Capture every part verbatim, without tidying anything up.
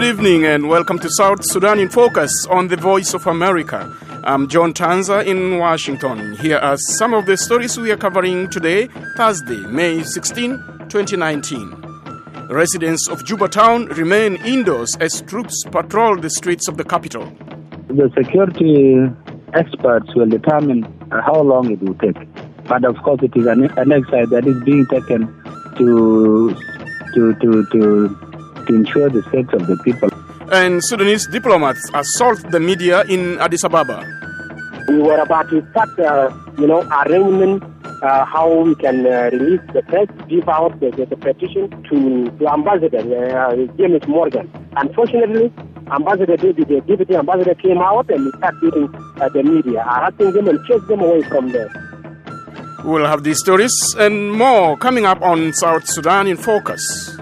Good evening and welcome to South Sudan in Focus on the Voice of America. I'm John Tanza in Washington. Here are some of the stories we are covering today, Thursday, May sixteenth, twenty nineteen. Residents of Juba town remain indoors as troops patrol the streets of the capital. The security experts will determine how long it will take. But of course it is an, an exercise that is being taken to to to to to ensure the safety of the people. And Sudanese diplomats assault the media in Addis Ababa. We were about to start, uh, you know, arrangement uh, how we can uh, release the press, give out the, the, the petition to the ambassador, uh, James Morgan. Unfortunately, Ambassador David, the deputy ambassador, came out and started beating uh, the media, harassing them and chased them away from there. We'll have these stories and more coming up on South Sudan in Focus.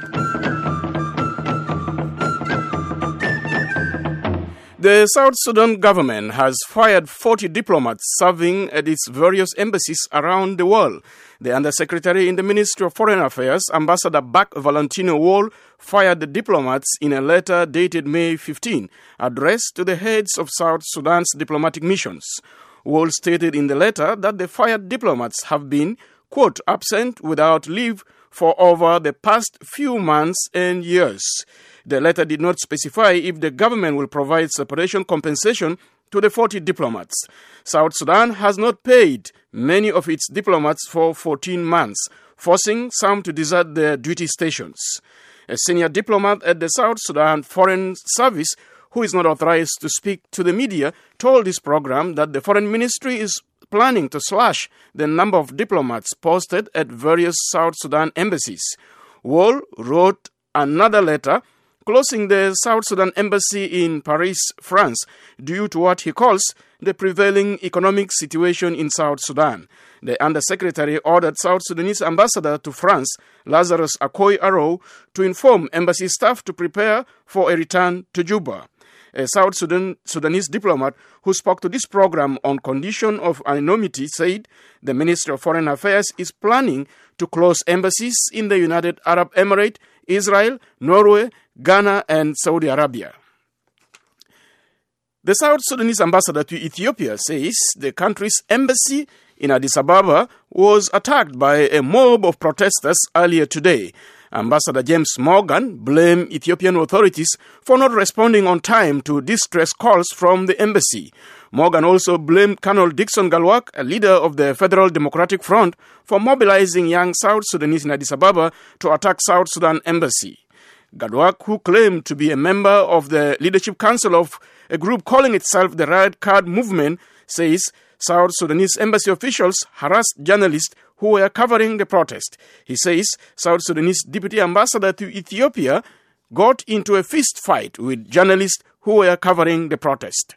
The South Sudan government has fired forty diplomats serving at its various embassies around the world. The Undersecretary in the Ministry of Foreign Affairs, Ambassador Bak Valentino Wall, fired the diplomats in a letter dated May fifteenth, addressed to the heads of South Sudan's diplomatic missions. Wall stated in the letter that the fired diplomats have been, quote, absent without leave for over the past few months and years. The letter did not specify if the government will provide separation compensation to the forty diplomats. South Sudan has not paid many of its diplomats for fourteen months, forcing some to desert their duty stations. A senior diplomat at the South Sudan Foreign Service, who is not authorized to speak to the media, told this program that the Foreign Ministry is planning to slash the number of diplomats posted at various South Sudan embassies. Wall wrote another letter closing the South Sudan embassy in Paris, France, due to what he calls the prevailing economic situation in South Sudan. The Undersecretary ordered South Sudanese ambassador to France, Lazarus Akoy Arrow, to inform embassy staff to prepare for a return to Juba. A South Sudan, Sudanese diplomat who spoke to this program on condition of anonymity said the Ministry of Foreign Affairs is planning to close embassies in the United Arab Emirates, Israel, Norway, Ghana, and Saudi Arabia. The South Sudanese ambassador to Ethiopia says the country's embassy in Addis Ababa was attacked by a mob of protesters earlier today. Ambassador James Morgan blamed Ethiopian authorities for not responding on time to distress calls from the embassy. Morgan also blamed Colonel Dixon Galwak, a leader of the Federal Democratic Front, for mobilizing young South Sudanese in Addis Ababa to attack South Sudan embassy. Galwak, who claimed to be a member of the Leadership Council of a group calling itself the Red Card Movement, says South Sudanese embassy officials harassed journalists who were covering the protest. He says South Sudanese deputy ambassador to Ethiopia got into a fist fight with journalists who were covering the protest.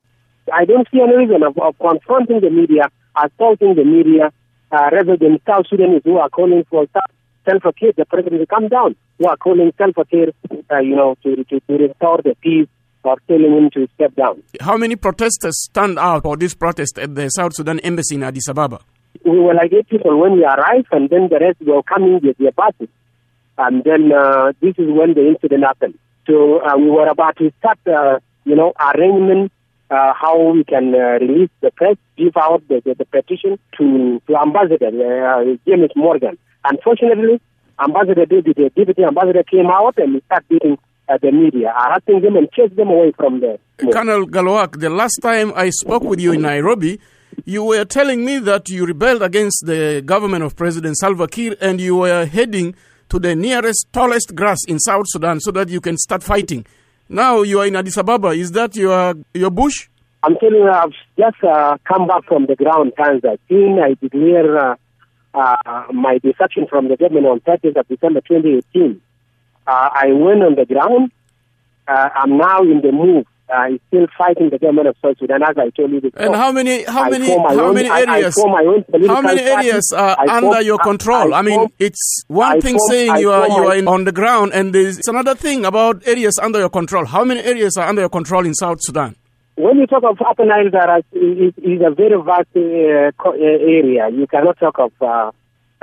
I don't see any reason of, of confronting the media, assaulting the media, uh, rather than South Sudanese who are calling for self-care, the president to come down, who are calling self-care, uh, you know, to, to, to restore the peace, or telling him to step down. How many protesters stand out for this protest at the South Sudan embassy in Addis Ababa? We were like eight people when we arrived, and then the rest were coming with their buses. And then uh, this is when the incident happened. So uh, we were about to start, uh, you know, arrangement uh, how we can uh, release the press, give out the, the, the petition to to Ambassador uh, James Morgan. Unfortunately, Ambassador David, the deputy ambassador, came out and started beating uh, the media, harassing them and chased them away from there. Colonel Galwak, the last time I spoke with you in Nairobi, you were telling me that you rebelled against the government of President Salva Kiir and you were heading to the nearest, tallest grass in South Sudan so that you can start fighting. Now you are in Addis Ababa. Is that your your bush? I'm telling you, I've just uh, come back from the ground, Tanzania. Since I declared uh, uh, my defection from the government on thirtieth of December twenty eighteen, uh, I went on the ground. Uh, I'm now in the move. Uh, still fighting the government of South Sudan, as I told you before. And how many, how many, how own, many areas? I, I how many areas are I under form, your control? I, I, I mean, form, it's one I thing form, saying I you are you are in, on the ground, and there's another thing about areas under your control. How many areas are under your control in South Sudan? When you talk of Upper Nile, there is, is a very vast uh, area. You cannot talk of uh,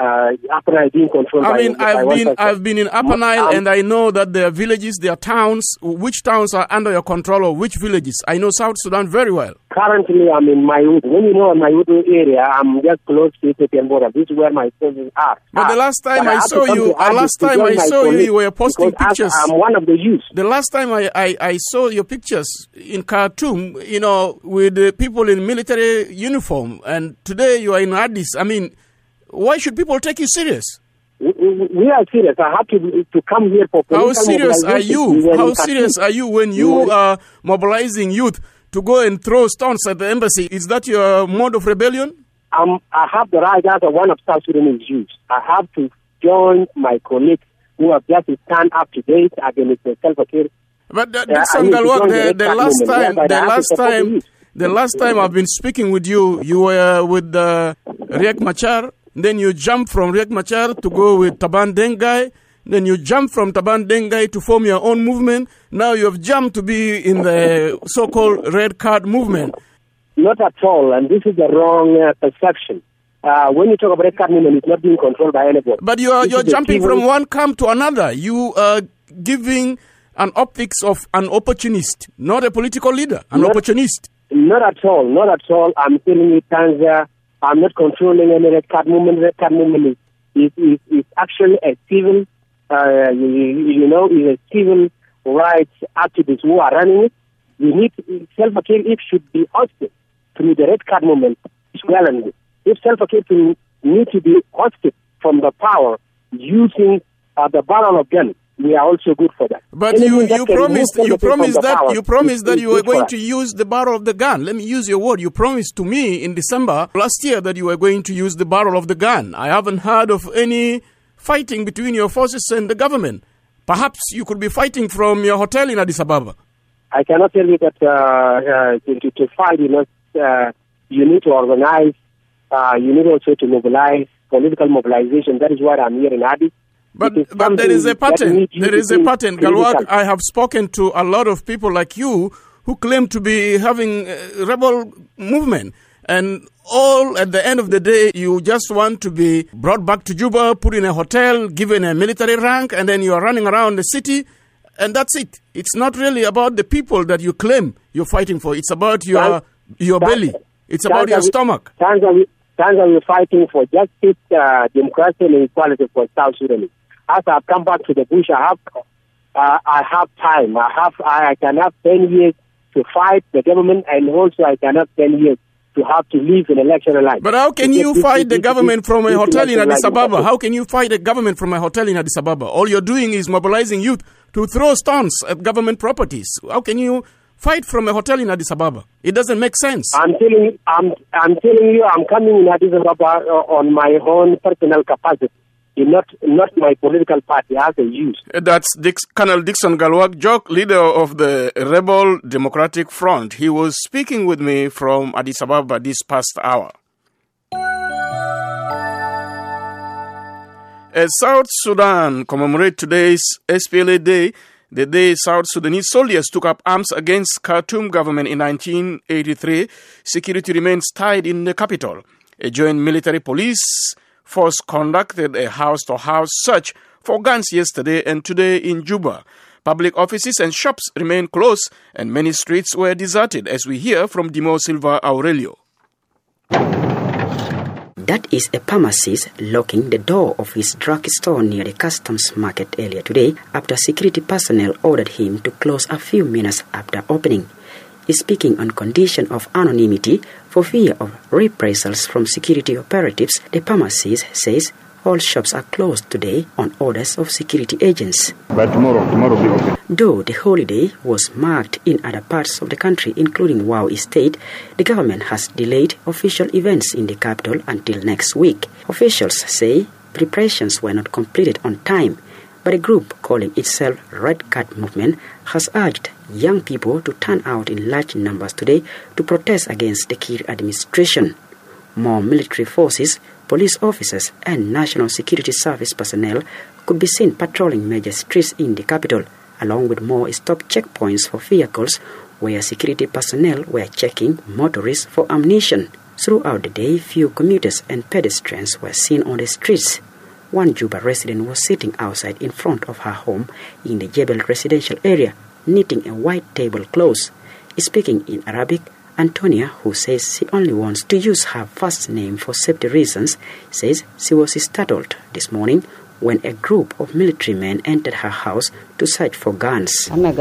uh, Upper Nile being controlled I by mean, by I've one been person. I've been in Upper Nile, Um, and I know that there are villages, there are towns. Which towns are under your control, or which villages? I know South Sudan very well. Currently, I'm in Mayudu. When you know Mayudu area, I'm just close to Ethiopian border. This is where my forces are. But the last time But I have saw to come you, to uh, Addis last to time join I my saw you, colleagues you were posting because pictures. I'm one of the youth. The last time I, I, I saw your pictures in Khartoum, you know, with the people in military uniform, and today you are in Addis. I mean, why should people take you serious? We, we, we are serious. I have to to come here for How political serious are mobilization. you? We were How in Khartoum. serious are you when We you were- are mobilizing youth to go and throw stones at the embassy? Is that your mode of rebellion? Um, I have the right as a one of South Sudanese youth. I have to join my colleagues who have just stand up to date against the Salva Kiir. But uh, Yeah, I Dixon need to Galwak, join the the, Red the Card last movement, time, whereby the I have to last support the time, youth. the last time I've been speaking with you, you were with uh, Riek Machar. Then you jumped from Riek Machar to go with Taban Dengai. Then you jumped from Taban Dengai to form your own movement. Now you have jumped to be in the so-called Red Card movement. Not at all, and this is the wrong uh, perception. Uh, when you talk about Red Card movement, it's not being controlled by anybody. But you are This you're is the jumping people- from one camp to another. You are giving an optics of an opportunist, not a political leader, an Not- opportunist. Not at all, not at all. I'm telling you, Tanzania, I'm not controlling any Red Card movement. Red Card movement is, is, is, is actually a civil, uh, you, you know, is a civil rights activists who are running it. We need, Salva Kiir, if should be hosted through the Red Card movement, is well and good. If Salva Kiir to need to be hosted from the power using uh, the barrel of gun, we are also good for that. But Anything you, that you can promised remove you Salva Kiir from promised the that power you promised is- that is you were good for going us. to use the barrel of the gun. Let me use your word. You promised to me in December last year that you were going to use the barrel of the gun. I haven't heard of any fighting between your forces and the government. Perhaps you could be fighting from your hotel in Addis Ababa. I cannot tell you that uh, uh, to, to, to fight, you know, uh, you need to organize, uh, you need also to mobilize, political mobilization. That is what I'm here in Addis. But, It is but there is a something that pattern. needs you There to is a think pattern. Galwak, critically. I have spoken to a lot of people like you who claim to be having a rebel movement. And all at the end of the day, you just want to be brought back to Juba, put in a hotel, given a military rank, and then you are running around the city. And that's it. It's not really about the people that you claim you're fighting for. It's about your Tan- your Tan- belly. It's about Tanzania- your stomach. Tanzania, Tanzania is fighting for justice, uh, democracy, and equality for South Sudan. As I've come back to the bush, I have, uh, I have time. I have, I can have ten years to fight the government, and also I can have ten years to have to live in electoral life. But how can To you get fight this- the government from a this hotel in electoral Addis life. Ababa? How can you fight the government from a hotel in Addis Ababa? All you're doing is mobilizing youth to throw stones at government properties. How can you fight from a hotel in Addis Ababa? It doesn't make sense. I'm telling you, I'm, I'm telling you, I'm coming in Addis Ababa uh, on my own personal capacity, not not my political party as a youth. That's Dix, Colonel Dixon Galwak Jok, leader of the Rebel Democratic Front. He was speaking with me from Addis Ababa this past hour. As South Sudan commemorate today's S P L A Day, the day South Sudanese soldiers took up arms against Khartoum government in nineteen eighty-three, security remains tight in the capital. A joint military police force conducted a house-to-house search for guns yesterday and today in Juba. Public offices and shops remain closed and many streets were deserted, as we hear from Dimo Silva Aurelio. That is a pharmacist locking the door of his drugstore near the customs market earlier today after security personnel ordered him to close a few minutes after opening. Speaking on condition of anonymity for fear of reprisals from security operatives, the pharmacist says all shops are closed today on orders of security agents. By tomorrow, tomorrow will be open. Though the holiday was marked in other parts of the country, including Wau State, the government has delayed official events in the capital until next week. Officials say preparations were not completed on time, but a group calling itself Red Card Movement has urged young people to turn out in large numbers today to protest against the Kiir administration. More military forces, police officers, and National Security Service personnel could be seen patrolling major streets in the capital, along with more stop checkpoints for vehicles where security personnel were checking motorists for ammunition. Throughout the day, few commuters and pedestrians were seen on the streets. One Juba resident was sitting outside in front of her home in the Jebel residential area, knitting a white tablecloth. Speaking in Arabic, Antonia, who says she only wants to use her first name for safety reasons, says she was startled this morning when a group of military men entered her house to search for guns.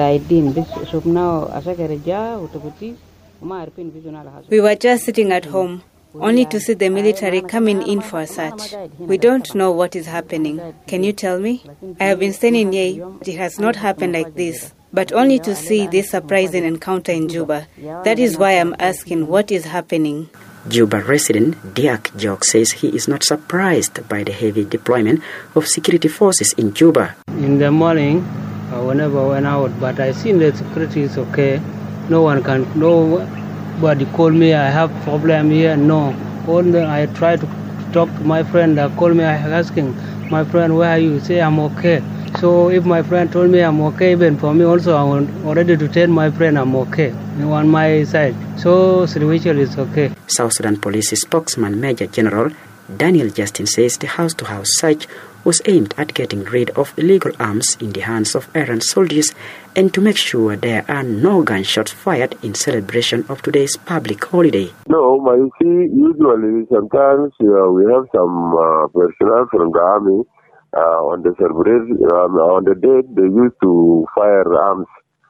We were just sitting at home, only to see the military coming in for a search. We don't know what is happening. Can you tell me? I have been standing here. It has not happened like this, but only to see this surprising encounter in Juba. That is why I'm asking what is happening. Juba resident Diak Jok says he is not surprised by the heavy deployment of security forces in Juba. In the morning, I never went out, but I seen the security is okay. No one can, nobody call me, I have problem here, no. Only I try to talk to my friend that call me, I asking, my friend, where are you? Say, I'm okay. So if my friend told me I'm okay, even for me also, I want already to tell my friend I'm okay on my side. So situation is okay. South Sudan Police spokesman Major General Daniel Justin says the house-to-house search was aimed at getting rid of illegal arms in the hands of errant soldiers and to make sure there are no gunshots fired in celebration of today's public holiday. No, my see, usually sometimes uh, we have some uh, personnel from the army uh, on the celebration, um, on the day they used to fire arms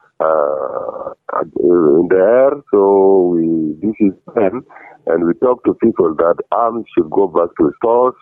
uh, in the air, so we, this is them, and we talk to people that arms should go back to stores.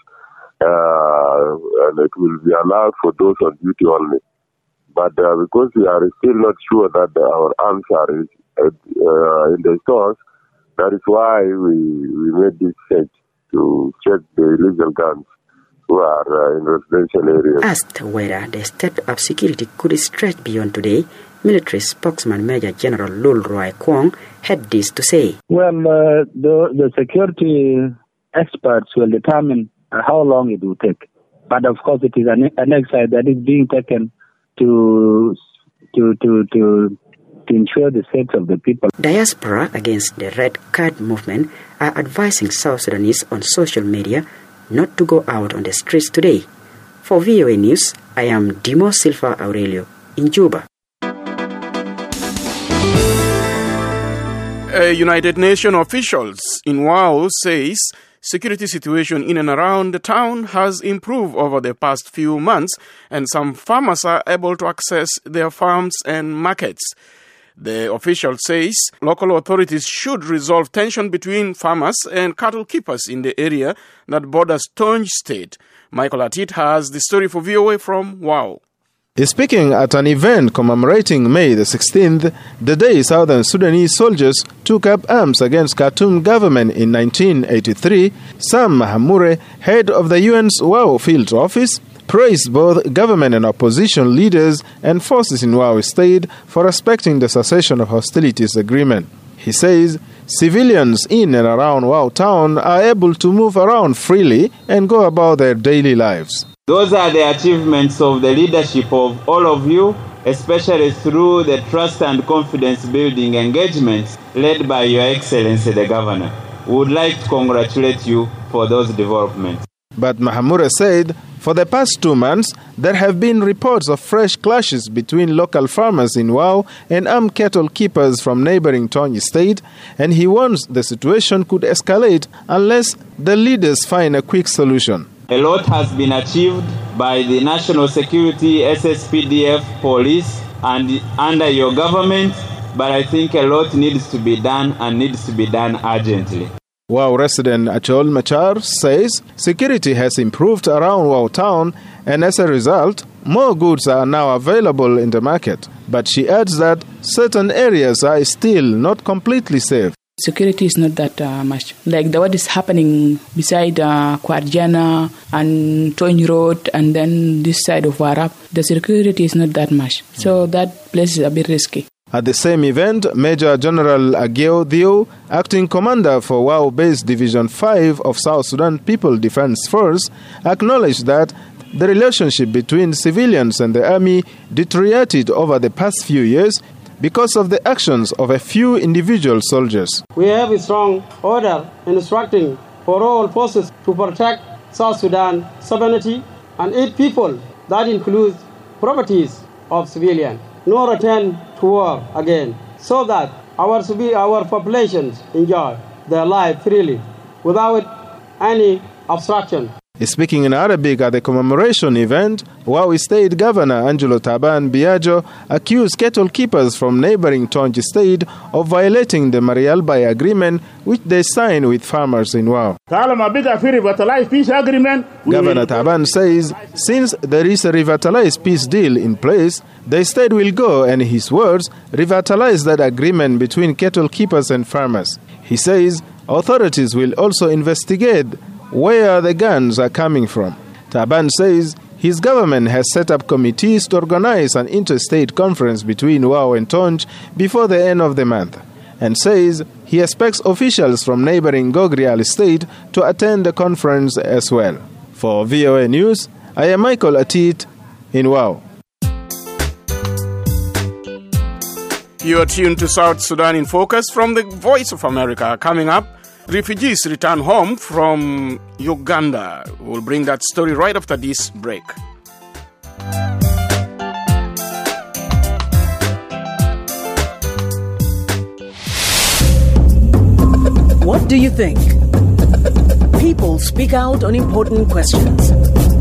Uh, and it will be allowed for those on duty only. But uh, because we are still not sure that our arms are in, uh, in the stores, that is why we, we made this search to check the illegal guns who are uh, in residential areas. Asked whether the stepped-up security could stretch beyond today, military spokesman Major General Lul Roy Kwong had this to say. Well, uh, the, the security experts will determine Uh, how long it will take. But of course, it is an, an exercise that is being taken to to to to to ensure the safety of the people. Diaspora against the Red Card movement are advising South Sudanese on social media not to go out on the streets today. For V O A News, I am Dimo Silva Aurelio in Juba. A United Nations officials in Wau says security situation in and around the town has improved over the past few months, and some farmers are able to access their farms and markets. The official says local authorities should resolve tension between farmers and cattle keepers in the area that borders Tonj State. Michael Atit has the story for V O A from Wau. Speaking at an event commemorating May the sixteenth, the day Southern Sudanese soldiers took up arms against Khartoum government in nineteen eighty-three, Sam Mahamure, head of the U N's Wau field office, praised both government and opposition leaders and forces in Wau State for respecting the cessation of hostilities agreement. He says civilians in and around Wau town are able to move around freely and go about their daily lives. Those are the achievements of the leadership of all of you, especially through the trust and confidence building engagements led by Your Excellency the Governor. We would like to congratulate you for those developments. But Mahamura said for the past two months, there have been reports of fresh clashes between local farmers in Wau and armed cattle keepers from neighboring Tonj State, and he warns the situation could escalate unless the leaders find a quick solution. A lot has been achieved by the National Security, S S P D F, police, and under your government, but I think a lot needs to be done and needs to be done urgently. Wau resident Achol Machar says security has improved around Wau town, and as a result, more goods are now available in the market. But she adds that certain areas are still not completely safe. Security is not that uh, much. Like the, what is happening beside uh, Kwarjana and Tonj Road and then this side of Warab, the security is not that much. So that place is a bit risky. At the same event, Major General Ageo Dio, acting commander for Wau-based Division five of South Sudan People Defense Force, acknowledged that the relationship between civilians and the army deteriorated over the past few years because of the actions of a few individual soldiers. We have a strong order instructing for all forces to protect South Sudan sovereignty and its people. That includes properties of civilians. No return to war again, so that our our populations enjoy their life freely without any obstruction. Speaking in Arabic at the commemoration event, Wau State Governor Angelo Taban Biagio accused cattle keepers from neighboring Tonj State of violating the Marialbai Agreement, which they signed with farmers in Wau. Peace agreement. Governor Taban says since there is a revitalized peace deal in place, the state will go, and in his words, revitalize that agreement between cattle keepers and farmers. He says authorities will also investigate where the guns are coming from. Taban says his government has set up committees to organize an interstate conference between Wau and Tonj before the end of the month, and says he expects officials from neighboring Gogrial state to attend the conference as well. For V O A News, I am Michael Atit in Wau. You are tuned to South Sudan in Focus from the Voice of America. Coming up, refugees return home from Uganda. We'll bring that story right after this break. What do you think? People speak out on important questions.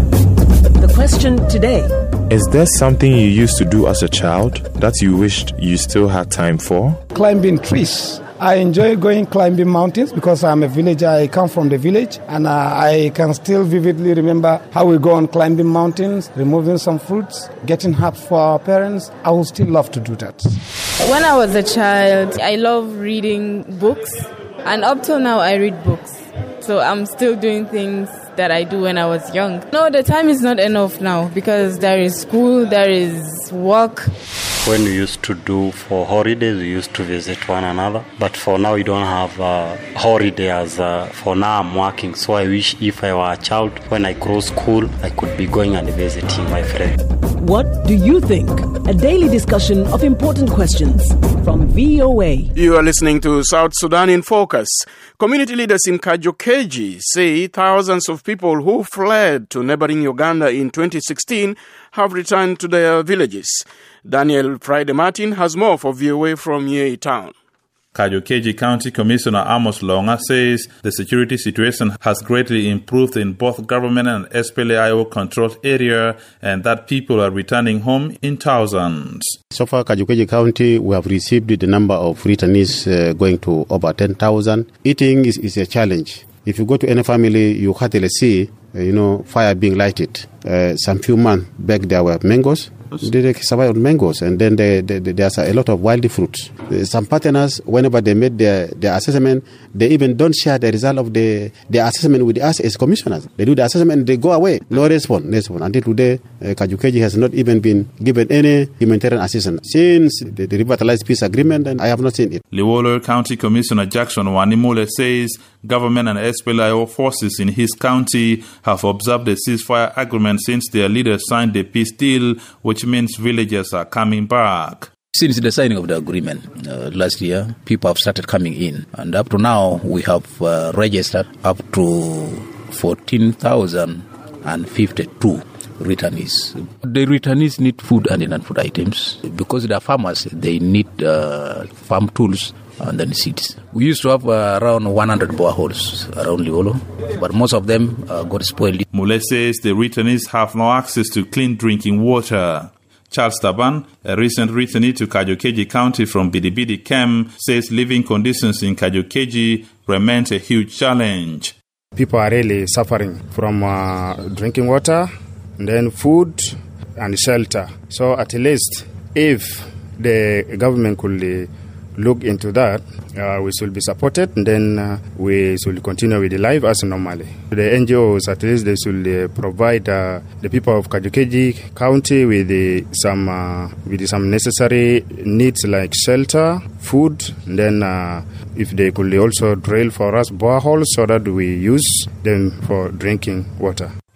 The question today: is there something you used to do as a child that you wished you still had time for? Climbing trees. I enjoy going climbing mountains because I'm a villager. I come from the village, and uh, I can still vividly remember how we go on climbing mountains, removing some fruits, getting herbs for our parents. I would still love to do that. When I was a child, I love reading books, and up till now I read books. So I'm still doing things that I do when I was young. No, the time is not enough now because there is school, there is work. When we used to do for holidays, we used to visit one another. But for now, we don't have a holiday as uh, for now I'm working. So I wish if I were a child, when I grow school, I could be going and visiting my friends. What do you think? A daily discussion of important questions from V O A. You are listening to South Sudan in Focus. Community leaders in Kajokeji say thousands of people who fled to neighboring Uganda in twenty sixteen have returned to their villages. Daniel Friday Martin has more for V O A from Yei Town. Kajokeji County Commissioner Amos Longa says the security situation has greatly improved in both government and S P L A I O controlled area and that people are returning home in thousands. So far, Kajokeji County, we have received the number of returnees uh, going to over ten thousand. Eating is, is a challenge. If you go to any family, you hardly see, uh, you know, fire being lighted. Uh, some few months back, there were mangoes. They survive on mangoes, and then they, they, they, there's a lot of wild fruits. Some partners, whenever they made their, their assessment, they even don't share the result of the, the assessment with us as commissioners. They do the assessment and they go away. No response. response. Until today, uh, Kajokeji has not even been given any humanitarian assistance since the, the revitalized peace agreement, and I have not seen it. Liwolo County Commissioner Jackson Wanimule says government and S P L A I O forces in his county have observed the ceasefire agreement since their leaders signed the peace deal, which means villagers are coming back. Since the signing of the agreement uh, last year, people have started coming in. And up to now, we have uh, registered up to fourteen thousand fifty-two returnees. The returnees need food and non-food items. Because they are farmers, they need uh, farm tools and then seeds. We used to have uh, around one hundred boreholes around Liwolo, but most of them uh, got spoiled. Mule says the returnees have no access to clean drinking water. Charles Taban, a recent returnee to Kajokeji County from Bidibidi Kem, says living conditions in Kajokeji remains a huge challenge. People are really suffering from uh, drinking water, and then food and shelter. So at least if the government could uh, look into that, uh, we should be supported, and then uh, we should continue with the life as normally. The N G Os, at least, they should uh, provide uh, the people of Kajokeji County with uh, some uh, with some necessary needs like shelter, food, and then uh, if they could also drill for us boreholes so that we use them for drinking water.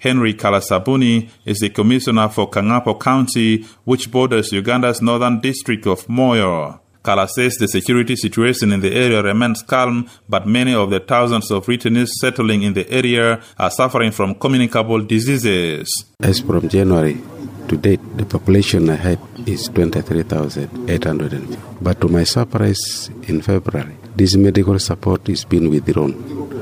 Henry Kalasabuni is the commissioner for Kangapo County, which borders Uganda's northern district of Moyo. Kala says the security situation in the area remains calm, but many of the thousands of returnees settling in the area are suffering from communicable diseases. As from January to date, the population I had is twenty-three thousand eight hundred. But to my surprise, in February, this medical support is being withdrawn.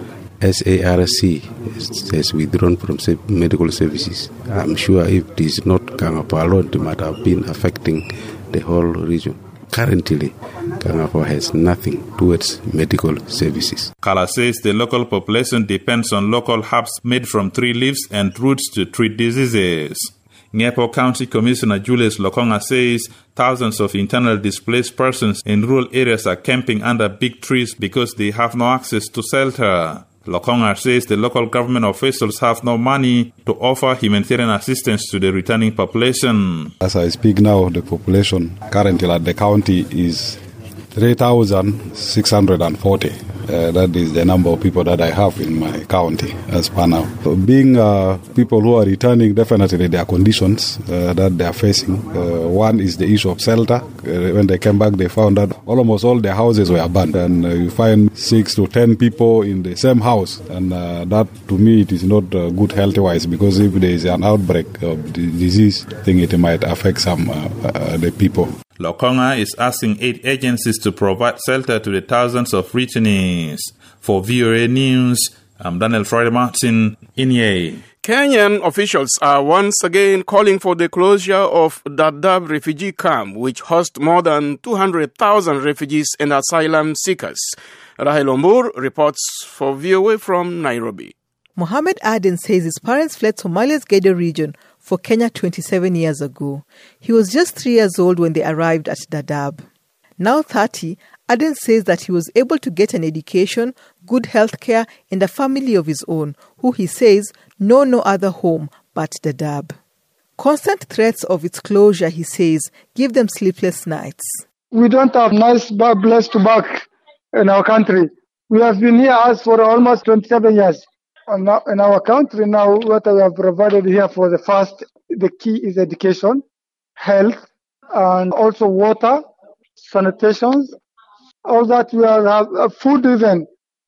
S A R C has withdrawn from medical services. I'm sure if it is not Kangapo alone, it might have been affecting the whole region. Currently, Kangapo has nothing towards medical services. Kala says the local population depends on local herbs made from tree leaves and roots to treat diseases. Ngepo County Commissioner Julius Lokonga says thousands of internally displaced persons in rural areas are camping under big trees because they have no access to shelter. Lokonga says the local government officials have no money to offer humanitarian assistance to the returning population. As I speak now, the population currently at the county is three thousand six hundred forty. Uh, that is the number of people that I have in my county as per now. So being uh, people who are returning, definitely there are conditions uh, that they are facing. Uh, one is the issue of shelter. Uh, when they came back, they found that almost all their houses were abandoned. And uh, you find six to ten people in the same house. And uh, that, to me, it is not uh, good health-wise, because if there is an outbreak of the disease, I think it might affect some uh, uh, the people. Lokonga is asking aid agencies to provide shelter to the thousands of returnees. For V O A News, I'm Daniel Friday Martin, Inye. Kenyan officials are once again calling for the closure of Dadaab refugee camp, which hosts more than two hundred thousand refugees and asylum seekers. Rahel Ombur reports for V O A from Nairobi. Mohammed Aden says his parents fled Somalia's Gedo region for Kenya twenty-seven years ago. He was just three years old when they arrived at Dadaab. Now thirty, Aden says that he was able to get an education, good health care, and a family of his own, who he says know no other home but Dadaab. Constant threats of its closure, he says, give them sleepless nights. We don't have nice place to back in our country. We have been here as for almost twenty-seven years. In our country now, what we have provided here for the first, the key is education, health, and also water, sanitation, all that we have, uh, food even,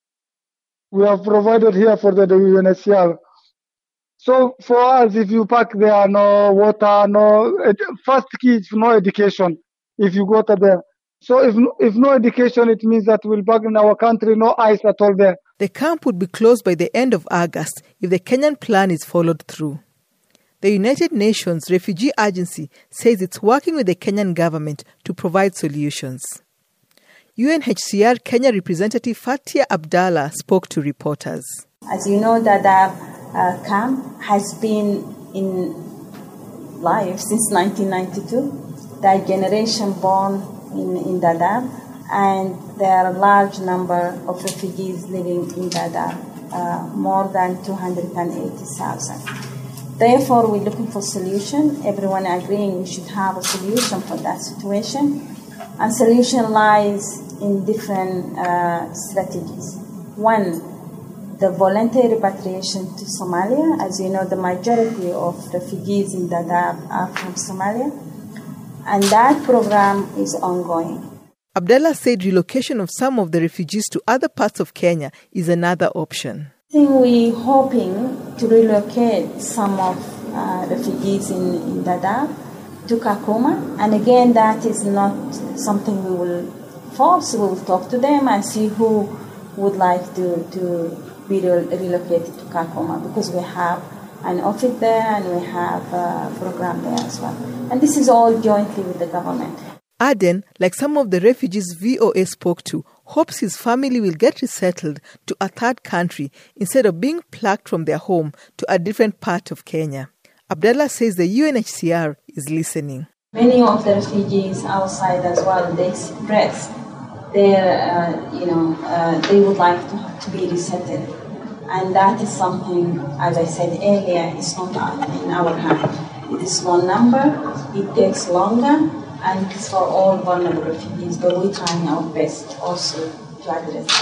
we have provided here for the U N H C R. So for us, if you pack there, no water, no, first key is no education, if you go to there. So if, if no education, it means that we'll back in our country, no ice at all there. The camp would be closed by the end of August if the Kenyan plan is followed through. The United Nations Refugee Agency says it's working with the Kenyan government to provide solutions. U N H C R Kenya representative Fatia Abdallah spoke to reporters. As you know, Dadaab uh, camp has been in life since nineteen ninety-two. There are generation born in, in Dadaab, and there are a large number of refugees living in Dadaab, uh, more than two hundred eighty thousand. Therefore, we're looking for solution. Everyone agreeing we should have a solution for that situation. And solution lies in different uh, strategies. One, the voluntary repatriation to Somalia. As you know, the majority of refugees in Dadaab are from Somalia. And that program is ongoing. Abdallah said relocation of some of the refugees to other parts of Kenya is another option. I think we're hoping to relocate some of uh, refugees in, in Dadaab to Kakuma. And again, that is not something we will force. We will talk to them and see who would like to, to be re- relocated to Kakuma, because we have an office there and we have a program there as well. And this is all jointly with the government. Aden, like some of the refugees V O A spoke to, hopes his family will get resettled to a third country instead of being plucked from their home to a different part of Kenya. Abdallah says the U N H C R is listening. Many of the refugees outside as well, they express their, uh, you know, uh, they would like to, to be resettled. And that is something, as I said earlier, it's not in our hand. It is small number, it takes longer, and it's for all vulnerable refugees, but we're trying our best also to address that.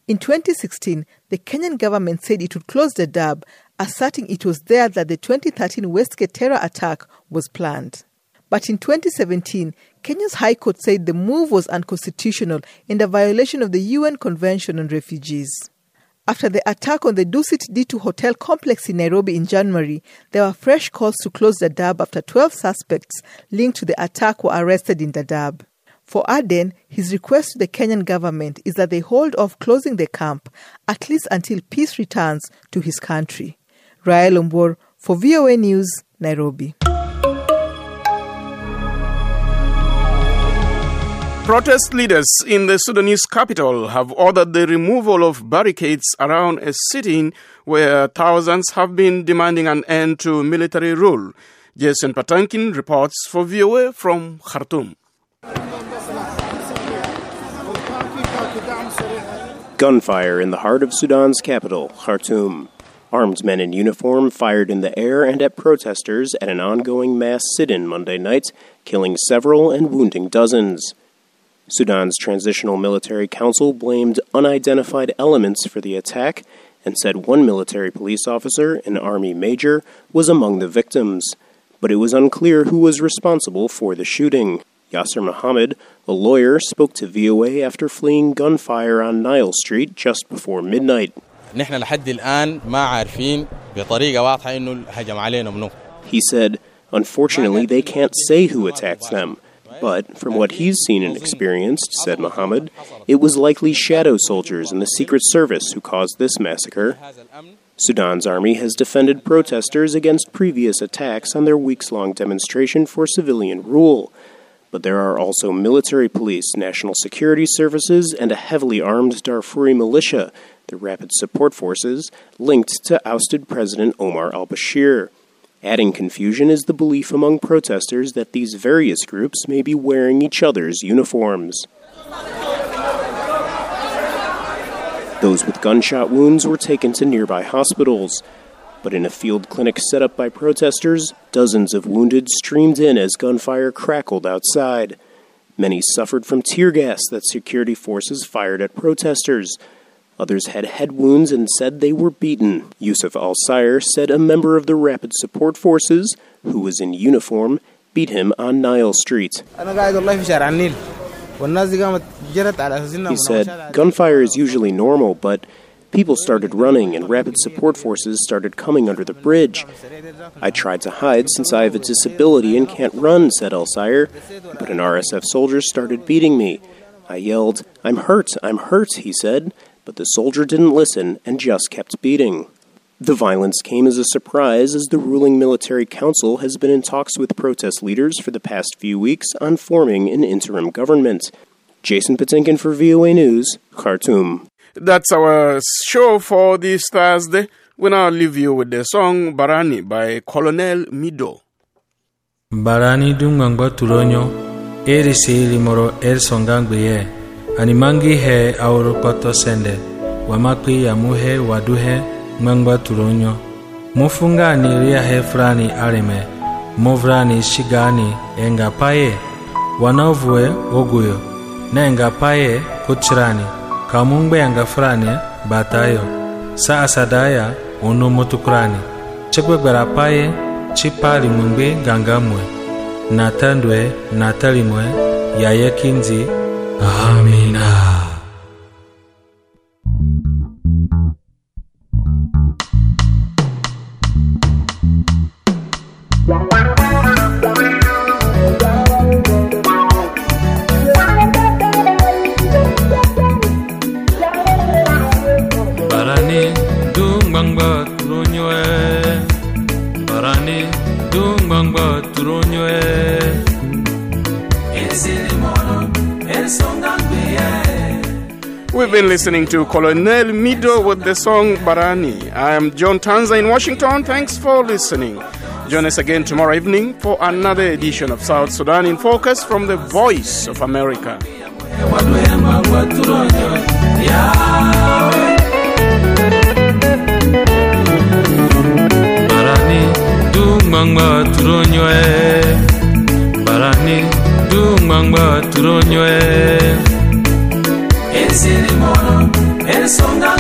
In twenty sixteen, the Kenyan government said it would close Dadaab, asserting it was there that the twenty thirteen Westgate terror attack was planned. But in twenty seventeen, Kenya's High Court said the move was unconstitutional and a violation of the U N Convention on Refugees. After the attack on the Dusit D two hotel complex in Nairobi in January, there were fresh calls to close Dadaab after twelve suspects linked to the attack were arrested in Dadaab. For Aden, his request to the Kenyan government is that they hold off closing the camp, at least until peace returns to his country. Rael Ombor for V O A News, Nairobi. Protest leaders in the Sudanese capital have ordered the removal of barricades around a sitting where thousands have been demanding an end to military rule. Jason Patankin reports for V O A from Khartoum. Gunfire in the heart of Sudan's capital, Khartoum. Armed men in uniform fired in the air and at protesters at an ongoing mass sit-in Monday night, killing several and wounding dozens. Sudan's Transitional Military Council blamed unidentified elements for the attack and said one military police officer, an army major, was among the victims. But it was unclear who was responsible for the shooting. Yasser Mohammed, a lawyer, spoke to V O A after fleeing gunfire on Nile Street just before midnight. He said, unfortunately, they can't say who attacked them. But from what he's seen and experienced, said Mohammed, it was likely shadow soldiers in the Secret Service who caused this massacre. Sudan's army has defended protesters against previous attacks on their weeks-long demonstration for civilian rule. But there are also military police, national security services, and a heavily armed Darfuri militia, the Rapid Support Forces, linked to ousted President Omar al-Bashir. Adding confusion is the belief among protesters that these various groups may be wearing each other's uniforms. Those with gunshot wounds were taken to nearby hospitals. But in a field clinic set up by protesters, dozens of wounded streamed in as gunfire crackled outside. Many suffered from tear gas that security forces fired at protesters. Others had head wounds and said they were beaten. Yusuf al-Sayr said a member of the Rapid Support Forces, who was in uniform, beat him on Nile Street. He said, gunfire is usually normal, but people started running and Rapid Support Forces started coming under the bridge. I tried to hide since I have a disability and can't run, said al-Sayr, but an R S F soldier started beating me. I yelled, I'm hurt, I'm hurt, he said, but the soldier didn't listen and just kept beating. The violence came as a surprise as the ruling military council has been in talks with protest leaders for the past few weeks on forming an interim government. Jason Patinkin for V O A News, Khartoum. That's our show for this Thursday. We now leave you with the song Barani by Colonel Mido. Barani dungangba tulonyo, eri sili moro el songangbiye, animangi he auro koto sende, wamakwi ya muhe waduhe, ngangba tulonyo. Mufungani ria he frani areme, movrani shigani enga paye, wanovue oguyo, na enga paye kuchirani. Kamungbe yanga frane batayo sa asadaya ono motukrani chekwe barapaye chipali mungbe gangamwe natandwe natalimwe yayekinzi amina. We've been listening to Colonel Mido with the song Barani. I am John Tanza in Washington. Thanks for listening. Join us again tomorrow evening for another edition of South Sudan in Focus from the Voice of America. Mangba turonyoe Barani du mangba turonyoe Esili mono ensonga